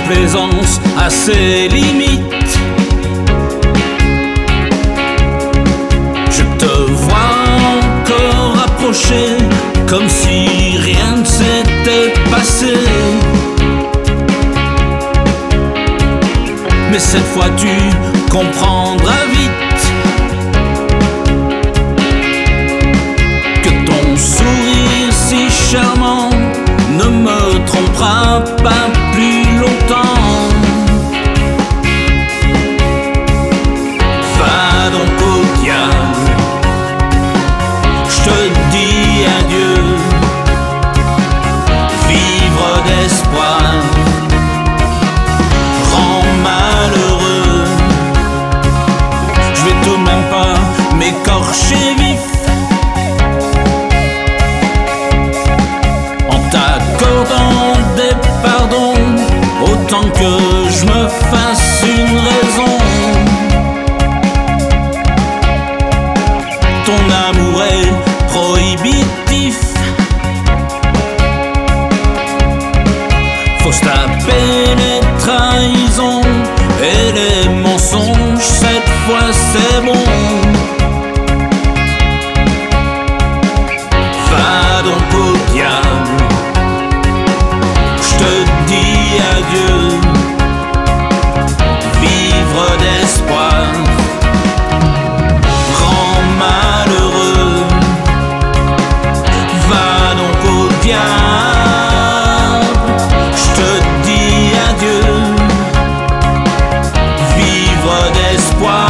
complaisance a ses limites. Je te vois encore approcher comme si rien ne s'était passé. Mais cette fois tu comprendras vite que ton sourire si charmant ne me trompera pas plus longtemps. Va donc au diable, je te dis adieu. Vivre d'espoir rend malheureux. Je vais tout de même pas m'écorcher vif en t'accordant des pardons, autant que je me fasse une raison. Ton amour est prohibitif, faut se taper les trahisons et les mensonges, cette fois c'est bon. Va donc au diable, je te dis adieu. Vivre d'espoir rend malheureux. Va donc au diable, je te dis adieu. Vivre d'espoir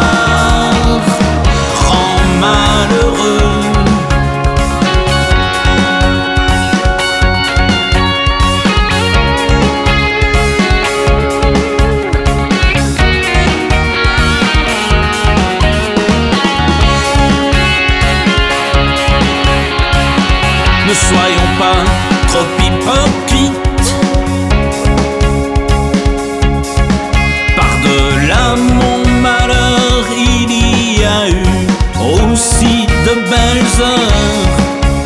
rend malheureux. Ne soyons pas trop hypocrites. Par-delà mon malheur, il y a eu aussi de belles heures.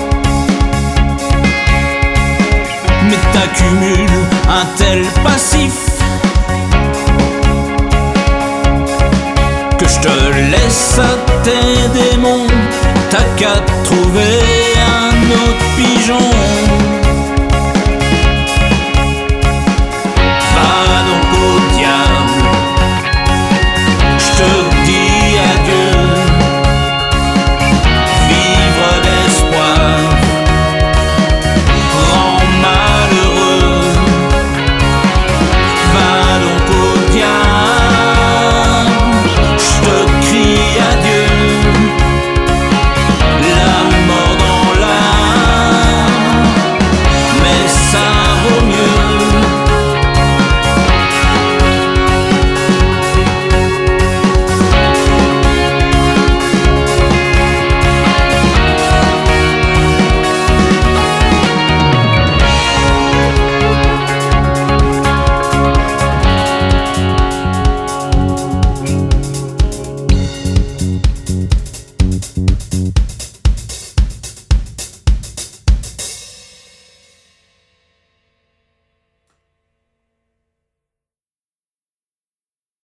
Mais t'accumules un tel passif que je te laisse à tes démons. T'as qu'à trouver un autre pigeon.